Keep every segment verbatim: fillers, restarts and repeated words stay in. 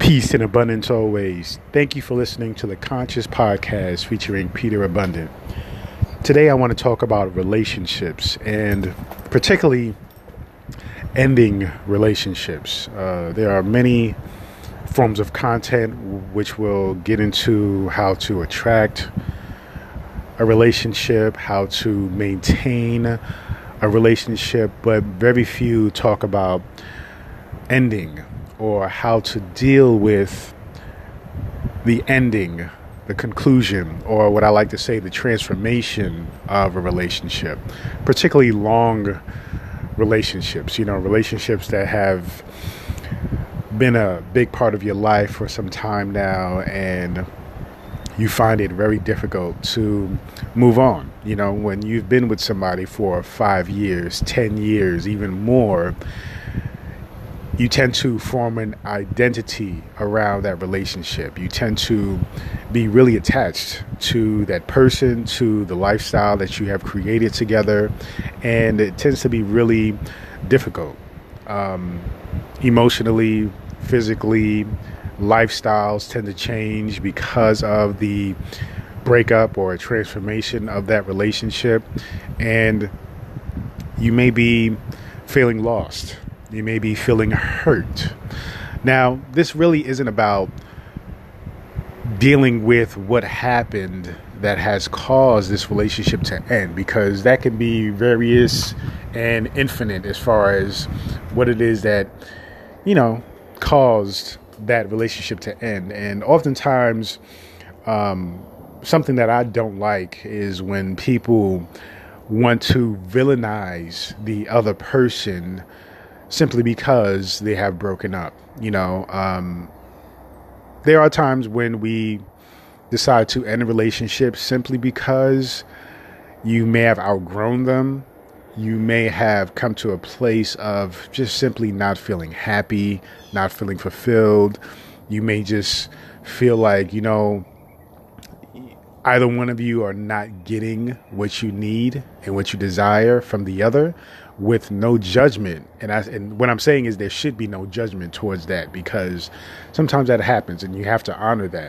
Peace and abundance always. Thank you for listening to the Conscious Podcast featuring Peter Abundant. Today I want to talk about relationships and particularly ending relationships. Uh, there are many forms of content which will get into how to attract a relationship, how to maintain a relationship, but very few talk about ending or how to deal with the ending, the conclusion, or what I like to say, the transformation of a relationship, particularly long relationships, you know, relationships that have been a big part of your life for some time now, and you find it very difficult to move on. You know, when you've been with somebody for five years, ten years, even more, you tend to form an identity around that relationship. You tend to be really attached to that person, to the lifestyle that you have created together, and it tends to be really difficult. Um, emotionally, physically, lifestyles tend to change because of the breakup or transformation of that relationship, and you may be feeling lost. You may be feeling hurt. Now, this really isn't about dealing with what happened that has caused this relationship to end, because that can be various and infinite as far as what it is that, you know, caused that relationship to end. And oftentimes, um, something that I don't like is when people want to villainize the other person simply because they have broken up. You know, um, there are times when we decide to end a relationship simply because you may have outgrown them. You may have come to a place of just simply not feeling happy, not feeling fulfilled. You may just feel like, you know, either one of you are not getting what you need and what you desire from the other, with no judgment. And I, and what I'm saying is there should be no judgment towards that, because sometimes that happens and you have to honor that.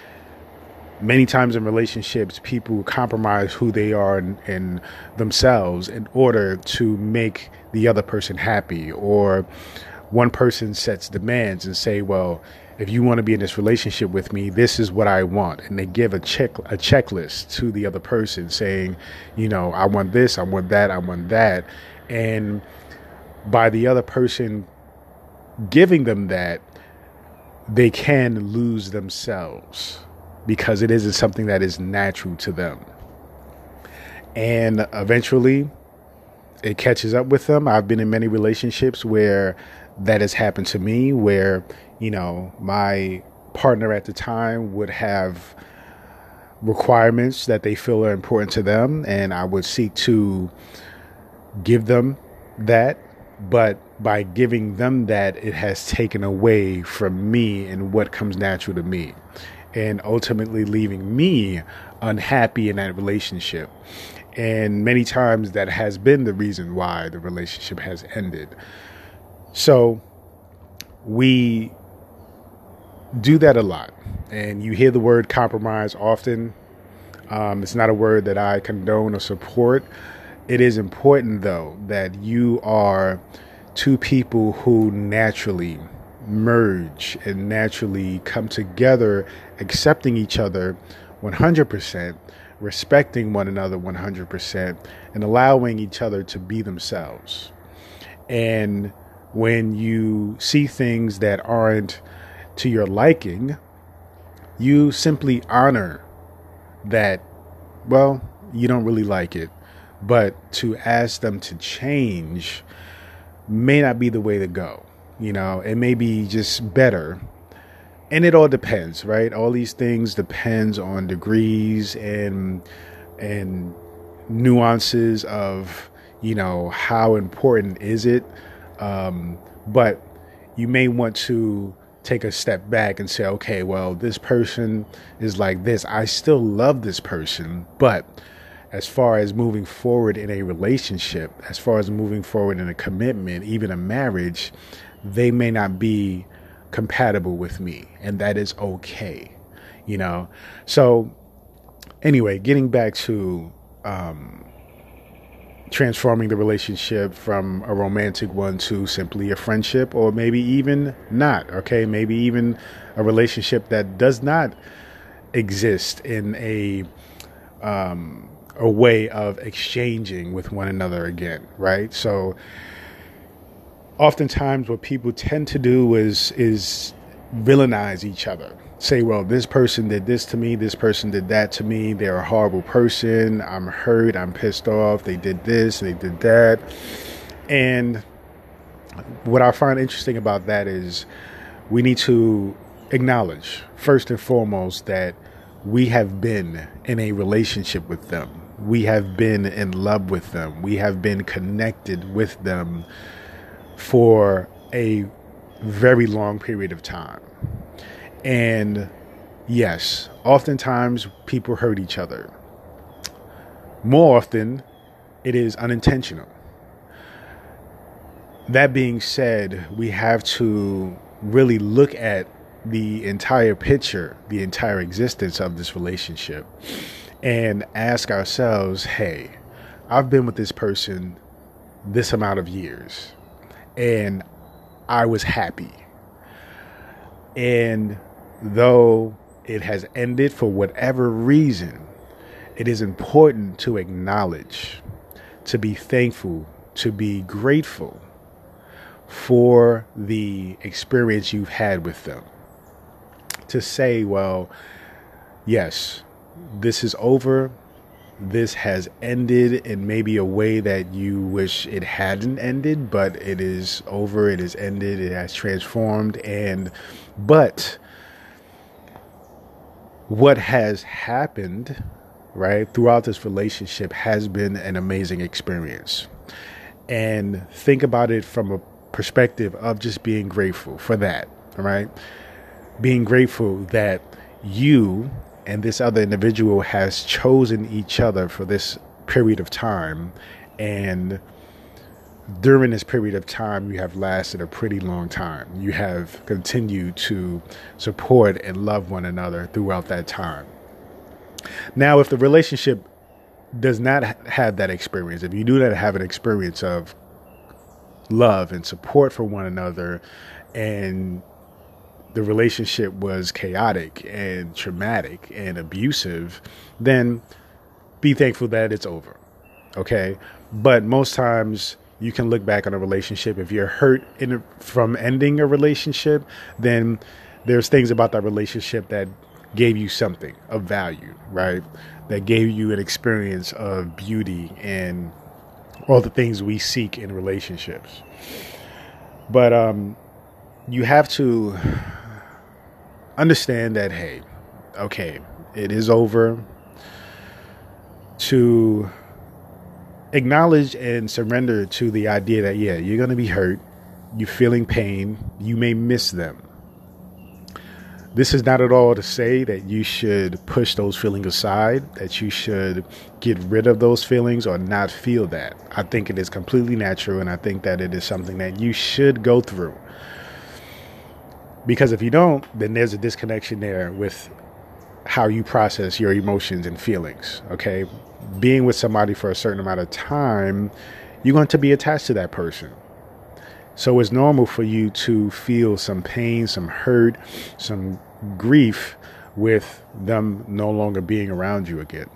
Many times in relationships, people compromise who they are in, in themselves in order to make the other person happy, or one person sets demands and say, well, if you want to be in this relationship with me, this is what I want. And they give a check, a checklist to the other person saying, you know, I want this, I want that, I want that. And by the other person giving them that, they can lose themselves because it isn't something that is natural to them. And eventually it catches up with them. I've been in many relationships where that has happened to me, where, you know, my partner at the time would have requirements that they feel are important to them, and I would seek to give them that, but by giving them that, it has taken away from me and what comes natural to me, and ultimately leaving me unhappy in that relationship. And many times that has been the reason why the relationship has ended. So we do that a lot, and you hear the word compromise often. Um, it's not a word that I condone or support. It is important, though, that you are two people who naturally merge and naturally come together, accepting each other one hundred percent, respecting one another one hundred percent, and allowing each other to be themselves. And when you see things that aren't to your liking, you simply honor that, well, you don't really like it. But to ask them to change may not be the way to go. You know, it may be just better. And it all depends, right? All these things depends on degrees and and nuances of, you know, how important is it. Um, but you may want to take a step back and say, okay, well, this person is like this. I still love this person, but as far as moving forward in a relationship, as far as moving forward in a commitment, even a marriage, they may not be compatible with me, and that is okay, you know? So anyway, getting back to, um, transforming the relationship from a romantic one to simply a friendship, or maybe even not. Okay. Maybe even a relationship that does not exist in a, um, a way of exchanging with one another again. Right. So oftentimes what people tend to do is, is villainize each other. Say, well, this person did this to me, this person did that to me, they're a horrible person, I'm hurt, I'm pissed off, they did this, they did that. And what I find interesting about that is we need to acknowledge, first and foremost, that we have been in a relationship with them. We have been in love with them. We have been connected with them for a very long period of time. And yes, oftentimes people hurt each other. More often, it is unintentional. That being said, we have to really look at the entire picture, the entire existence of this relationship, and ask ourselves, hey, I've been with this person this amount of years, and I was happy. And though it has ended for whatever reason, it is important to acknowledge, to be thankful, to be grateful for the experience you've had with them. To say, well, yes, this is over. This has ended in maybe a way that you wish it hadn't ended, but it is over. It has ended. It has transformed. And, but what has happened, right, throughout this relationship has been an amazing experience. And think about it from a perspective of just being grateful for that, all right? Being grateful that you and this other individual has chosen each other for this period of time. And during this period of time, you have lasted a pretty long time. You have continued to support and love one another throughout that time. Now, if the relationship does not have that experience, if you do not have an experience of love and support for one another, and the relationship was chaotic and traumatic and abusive, then be thankful that it's over. Okay. But most times you can look back on a relationship. If you're hurt in a, from ending a relationship, then there's things about that relationship that gave you something of value, right? That gave you an experience of beauty and all the things we seek in relationships. But um, you have to understand that, hey, okay, it is over. To acknowledge and surrender to the idea that, yeah, you're going to be hurt. You're feeling pain. You may miss them. This is not at all to say that you should push those feelings aside, that you should get rid of those feelings or not feel that. I think it is completely natural, and I think that it is something that you should go through. Because if you don't, then there's a disconnection there with how you process your emotions and feelings, okay? Being with somebody for a certain amount of time, you're going to be attached to that person. So it's normal for you to feel some pain, some hurt, some grief with them no longer being around you again.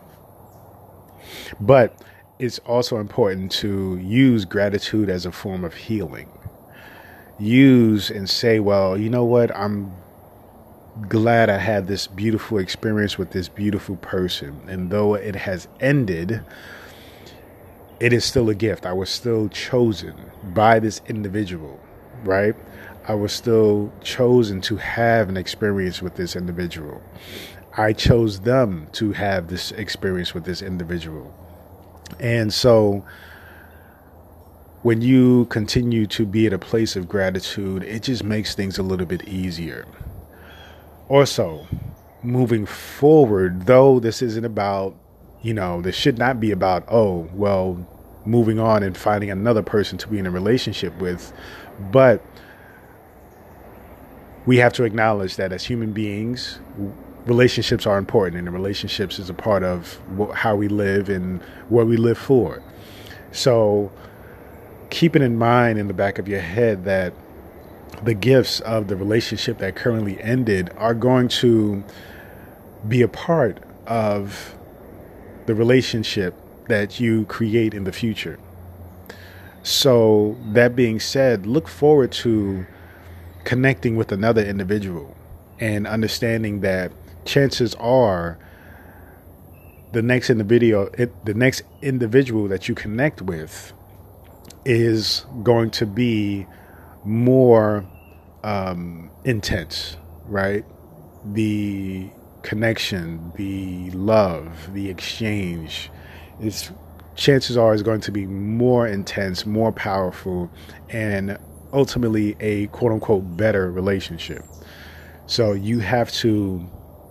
But it's also important to use gratitude as a form of healing. Use and say, well, you know what? I'm glad I had this beautiful experience with this beautiful person. And though it has ended, it is still a gift. I was still chosen by this individual, right? I was still chosen to have an experience with this individual. I chose them to have this experience with this individual. And so when you continue to be at a place of gratitude, it just makes things a little bit easier. Also, moving forward, though this isn't about, you know, this should not be about, oh, well, moving on and finding another person to be in a relationship with, but we have to acknowledge that as human beings, relationships are important, and the relationships is a part of how we live and what we live for. So keeping in mind in the back of your head that the gifts of the relationship that currently ended are going to be a part of the relationship that you create in the future. So that being said, look forward to connecting with another individual and understanding that chances are the next individual, it, the next individual that you connect with is going to be more um, intense, right? The connection, the love, the exchange is chances are is going to be more intense, more powerful, and ultimately a quote unquote better relationship. So you have to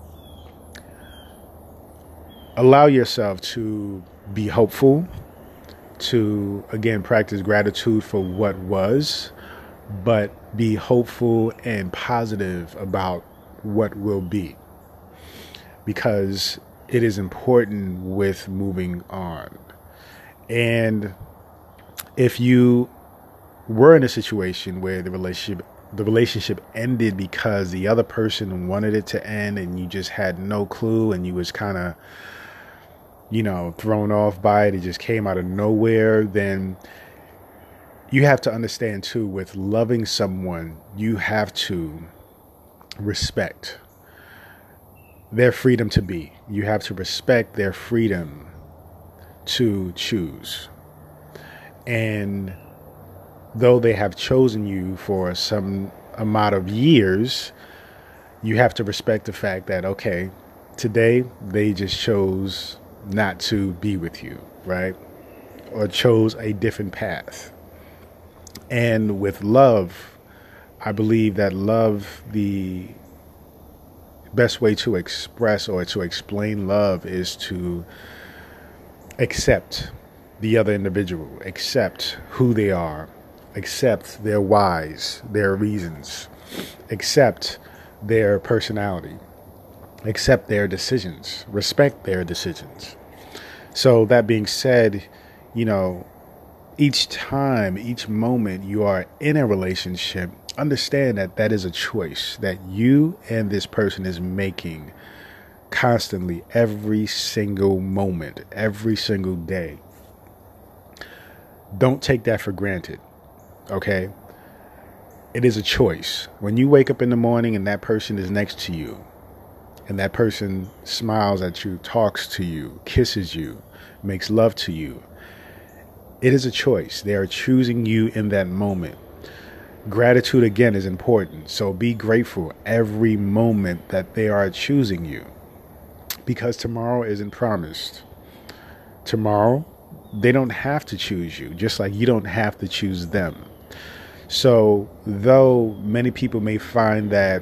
allow yourself to be hopeful, to again practice gratitude for what was, but be hopeful and positive about what will be, because it is important with moving on. And if you were in a situation where the relationship the relationship ended because the other person wanted it to end and you just had no clue and you was kind of, you know, thrown off by it, it just came out of nowhere, then you have to understand too, with loving someone, you have to respect their freedom to be. You have to respect their freedom to choose. And though they have chosen you for some amount of years, you have to respect the fact that, okay, today they just chose not to be with you, right? Or chose a different path. And with love, I believe that love, the best way to express or to explain love is to accept the other individual, accept who they are, accept their whys, their reasons, accept their personality, accept their decisions, respect their decisions. So that being said, you know, each time, each moment you are in a relationship, understand that that is a choice that you and this person is making constantly, every single moment, every single day. Don't take that for granted, okay? It is a choice. When you wake up in the morning and that person is next to you, and that person smiles at you, talks to you, kisses you, makes love to you, it is a choice. They are choosing you in that moment. Gratitude, again, is important. So be grateful every moment that they are choosing you, because tomorrow isn't promised. Tomorrow, they don't have to choose you, just like you don't have to choose them. So though many people may find that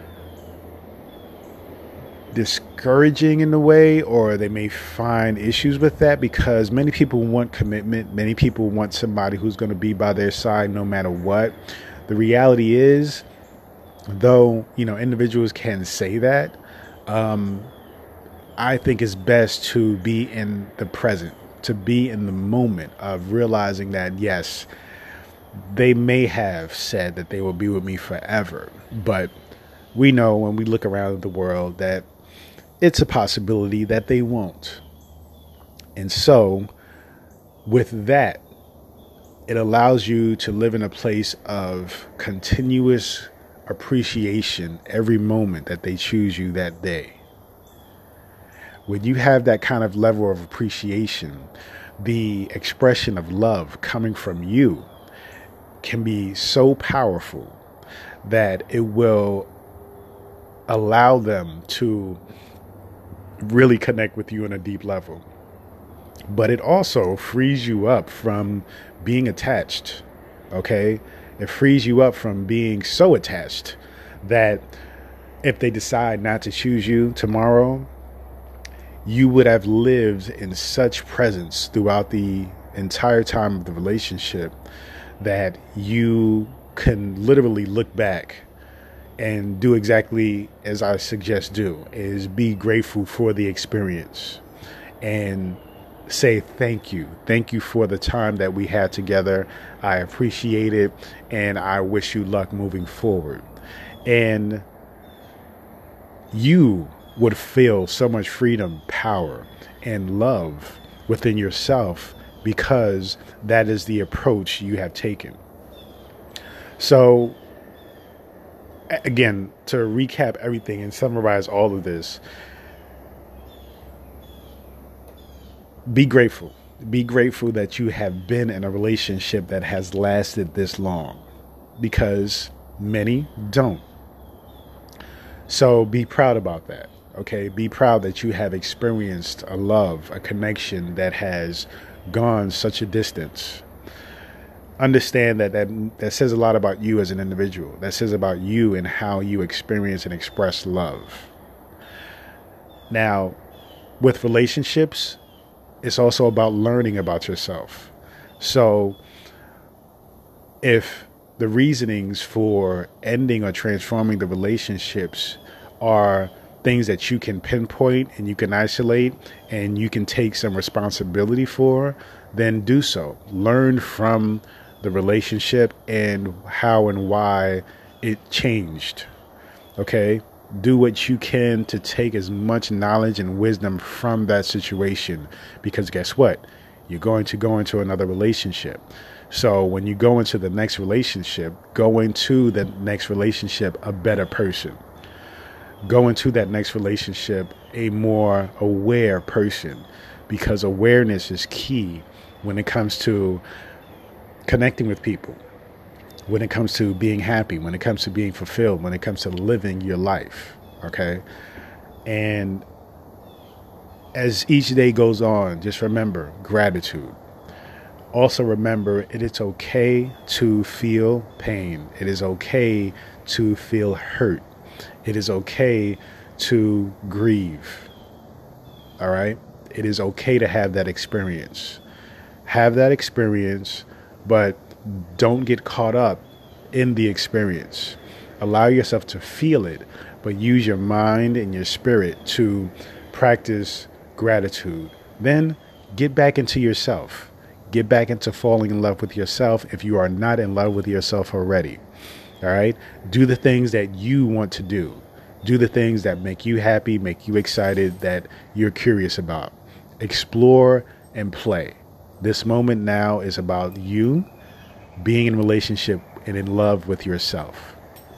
discouraging in a way, or they may find issues with that, because many people want commitment. Many people want somebody who's going to be by their side no matter what. The reality is, though, you know, individuals can say that, um, I think it's best to be in the present, to be in the moment of realizing that, yes, they may have said that they will be with me forever, but we know when we look around the world that it's a possibility that they won't. And so with that, it allows you to live in a place of continuous appreciation every moment that they choose you that day. When you have that kind of level of appreciation, the expression of love coming from you can be so powerful that it will allow them to really connect with you on a deep level. But it also frees you up from being attached, okay? It frees you up from being so attached that if they decide not to choose you tomorrow, you would have lived in such presence throughout the entire time of the relationship that you can literally look back and do exactly as I suggest do, is be grateful for the experience and say thank you. Thank you for the time that we had together. I appreciate it, and I wish you luck moving forward. And you would feel so much freedom, power, and love within yourself because that is the approach you have taken. So, again, to recap everything and summarize all of this, be grateful. Be grateful that you have been in a relationship that has lasted this long, because many don't. So be proud about that. Okay. Be proud that you have experienced a love, a connection that has gone such a distance. Understand that, that that says a lot about you as an individual. That says about you and how you experience and express love. Now, with relationships, it's also about learning about yourself. So if the reasonings for ending or transforming the relationships are things that you can pinpoint and you can isolate and you can take some responsibility for, then do so. Learn from the relationship and how and why it changed. Okay? Do what you can to take as much knowledge and wisdom from that situation, because guess what? You're going to go into another relationship. So when you go into the next relationship, go into the next relationship a better person. Go into that next relationship a more aware person, because awareness is key when it comes to connecting with people, when it comes to being happy, when it comes to being fulfilled, when it comes to living your life. Okay. And as each day goes on, just remember gratitude. Also remember, it is okay to feel pain. It is okay to feel hurt. It is okay to grieve. All right. It is okay to have that experience. Have that experience, but don't get caught up in the experience. Allow yourself to feel it, but use your mind and your spirit to practice gratitude. Then get back into yourself. Get back into falling in love with yourself if you are not in love with yourself already. All right. Do the things that you want to do. Do the things that make you happy, make you excited, that you're curious about. Explore and play. This moment now is about you being in relationship and in love with yourself.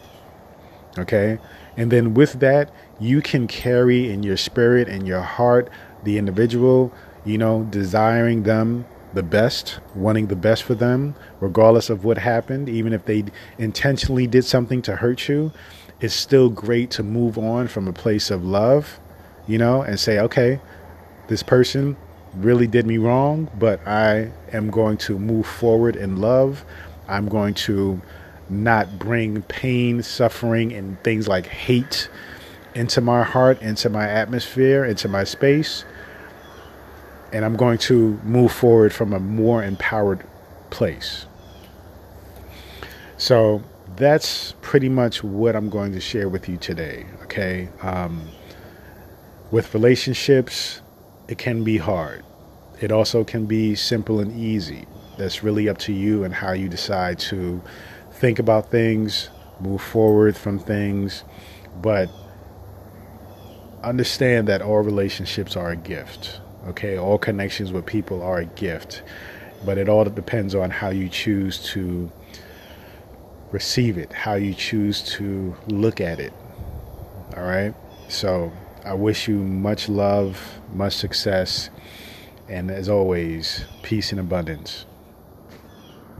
Okay. And then with that, you can carry in your spirit and your heart the individual, you know, desiring them the best, wanting the best for them, regardless of what happened. Even if they intentionally did something to hurt you, it's still great to move on from a place of love, you know, and say, okay, this person really did me wrong, but I am going to move forward in love. I'm going to not bring pain, suffering, and things like hate into my heart, into my atmosphere, into my space. And I'm going to move forward from a more empowered place. So that's pretty much what I'm going to share with you today. Okay. Um, with relationships, it can be hard. It also can be simple and easy. That's really up to you and how you decide to think about things, move forward from things. But understand that all relationships are a gift. Okay, all connections with people are a gift, but it all depends on how you choose to receive it, how you choose to look at it. All right. So I wish you much love, much success, and as always, peace and abundance.